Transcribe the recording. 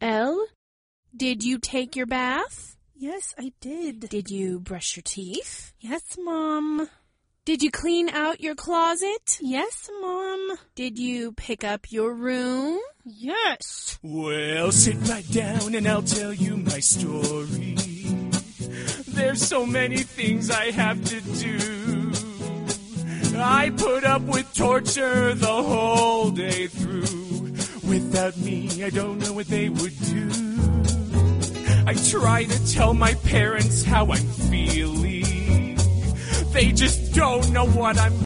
Elle, did you take your bath? Yes, I did. Did you brush your teeth? Yes, Mom. Did you clean out your closet? Yes, Mom. Did you pick up your room? Yes. Well, sit right down and I'll tell you my story. There's so many things I have to do. I put up with torture the whole day through. Without me, I don't know what they would do. I try to tell my parents how I'm feeling. They just don't know what I'm